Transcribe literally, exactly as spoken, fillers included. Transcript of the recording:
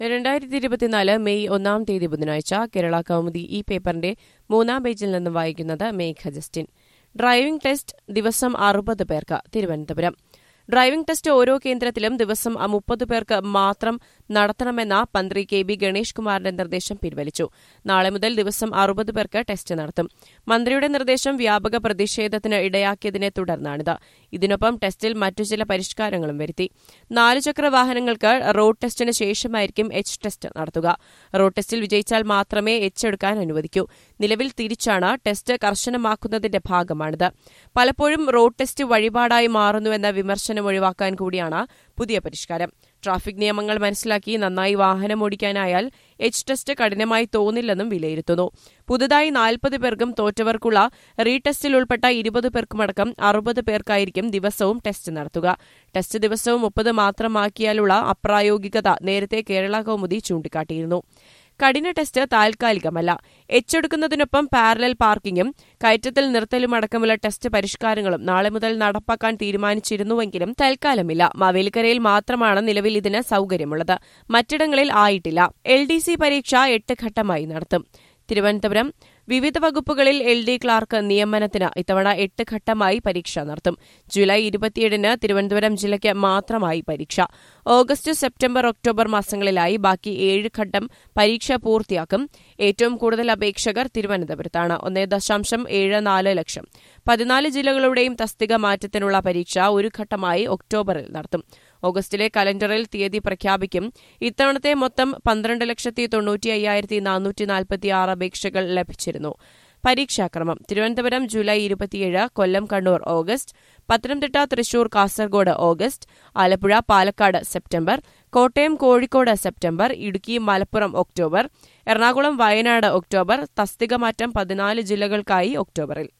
രണ്ടായിരത്തി ഇരുപത്തിനാല് മെയ് ഒന്നാം തീയതി ബുധനാഴ്ച കേരള കൗമുദി ഈ പേപ്പറിന്റെ മൂന്നാം പേജിൽ നിന്ന് വായിക്കുന്നത് മേഘ ജസ്റ്റിൻ. ഡ്രൈവിംഗ് ടെസ്റ്റ് ദിവസം അറുപത് പേർക്ക് തിരുവനന്തപുരം. ഡ്രൈവിംഗ് ടെസ്റ്റ് ഓരോ കേന്ദ്രത്തിലും ദിവസം മുപ്പത് പേർക്ക് മാത്രം നടത്തണമെന്ന മന്ത്രി കെ ബി ഗണേഷ് കുമാറിന്റെ നിർദ്ദേശം പിൻവലിച്ചു. നാളെ മുതൽ ദിവസം അറുപത് പേർക്ക് ടെസ്റ്റ് നടത്തും. മന്ത്രിയുടെ നിർദ്ദേശം വ്യാപക പ്രതിഷേധത്തിന് ഇടയാക്കിയതിനെ തുടർന്നാണിത്. ഇതിനൊപ്പം ടെസ്റ്റിൽ മറ്റു ചില പരിഷ്കാരങ്ങളും വരുത്തി. നാലുചക്ര വാഹനങ്ങൾക്ക് റോഡ് ടെസ്റ്റിന് ശേഷമായിരിക്കും എച്ച് ടെസ്റ്റ് നടത്തുക. റോഡ് ടെസ്റ്റിൽ വിജയിച്ചാൽ മാത്രമേ എച്ച് എടുക്കാൻ അനുവദിക്കൂ. നിലവിൽ തിരിച്ചാണ്. ടെസ്റ്റ് കർശനമാക്കുന്നതിന്റെ ഭാഗമാണിത്. പലപ്പോഴും റോഡ് ടെസ്റ്റ് വഴിപാടായി മാറുന്നുവെന്ന വിമർശനം ഒഴിവാക്കാൻ കൂടിയാണ് പുതിയ പരിഷ്കാരം. ട്രാഫിക് നിയമങ്ങൾ മനസ്സിലാക്കി നന്നായി വാഹനമോടിക്കാനായാൽ എച്ച് ടെസ്റ്റ് കഠിനമായി തോന്നില്ലെന്നും വിലയിരുത്തുന്നു. പുതുതായി നാൽപ്പത് പേർക്കും തോറ്റവർക്കുള്ള റീടെസ്റ്റിൽ ഉൾപ്പെട്ട ഇരുപത് പേർക്കുമടക്കം അറുപത് പേർക്കായിരിക്കും ദിവസവും ടെസ്റ്റ് നടത്തുക. ടെസ്റ്റ് ദിവസവും മുപ്പത് മാത്രമാക്കിയാലുള്ള അപ്രായോഗികത നേരത്തെ കേരള കൗമുദി ചൂണ്ടിക്കാട്ടിയിരുന്നു. കഠിന ടെസ്റ്റ് താൽക്കാലികമല്ല. എച്ചെടുക്കുന്നതിനൊപ്പം പാരലൽ പാർക്കിംഗും കയറ്റത്തിൽ നിർത്തലുമടക്കമുള്ള ടെസ്റ്റ് പരിഷ്കാരങ്ങളും നാളെ മുതൽ നടപ്പാക്കാൻ തീരുമാനിച്ചിരുന്നുവെങ്കിലും തൽക്കാലമില്ല. മാവേലിക്കരയിൽ മാത്രമാണ് നിലവിൽ ഇതിന് സൌകര്യമുള്ളത്. മറ്റിടങ്ങളിൽ ആയിട്ടില്ല. എൽ ഡി സി പരീക്ഷ എട്ട് ഘട്ടമായി നടത്തും. തിരുവനന്തപുരം. വിവിധ വകുപ്പുകളിൽ എൽ ഡി ക്ലാർക്ക് നിയമനത്തിന് ഇത്തവണ എട്ട് ഘട്ടമായി പരീക്ഷ നടത്തും. ജൂലൈ ഇരുപത്തിയേഴിന് തിരുവനന്തപുരം ജില്ലയ്ക്ക് മാത്രമായി പരീക്ഷ. ഓഗസ്റ്റ്, സെപ്റ്റംബർ, ഒക്ടോബർ മാസങ്ങളിലായി ബാക്കി ഏഴ് ഘട്ടം പരീക്ഷ പൂർത്തിയാക്കും. ഏറ്റവും കൂടുതൽ അപേക്ഷകർ തിരുവനന്തപുരത്താണ്. ഒന്നേ ദശാംശം ഏഴ് നാല് ലക്ഷം. പതിനാല് ജില്ലകളുടെയും തസ്തിക മാറ്റത്തിനുള്ള പരീക്ഷ ഒരു ഘട്ടമായി ഒക്ടോബറിൽ നടത്തും. ഓഗസ്റ്റിലെ കലണ്ടറിൽ തീയതി പ്രഖ്യാപിക്കും. ഇത്തവണത്തെ മൊത്തം പന്ത്രണ്ട് ലക്ഷത്തി തൊണ്ണൂറ്റി അയ്യായിരത്തി നാനൂറ്റി നാൽപ്പത്തിയാറ് അപേക്ഷകൾ ലഭിച്ചിരുന്നു. പരീക്ഷാക്രമം: തിരുവനന്തപുരം ജൂലൈ ഇരുപത്തിയേഴ്, Kollam, Kannur August, Pathanamthitta, Thrissur, Kasaragod August, Alappuzha, Palakkad September, Kottayam, Kozhikode September, Idukki, Malappuram October, Ernakulam, Wayanad October. തസ്തിക മാറ്റം പതിനാല് ജില്ലകൾക്കായി ഒക്ടോബറിൽ.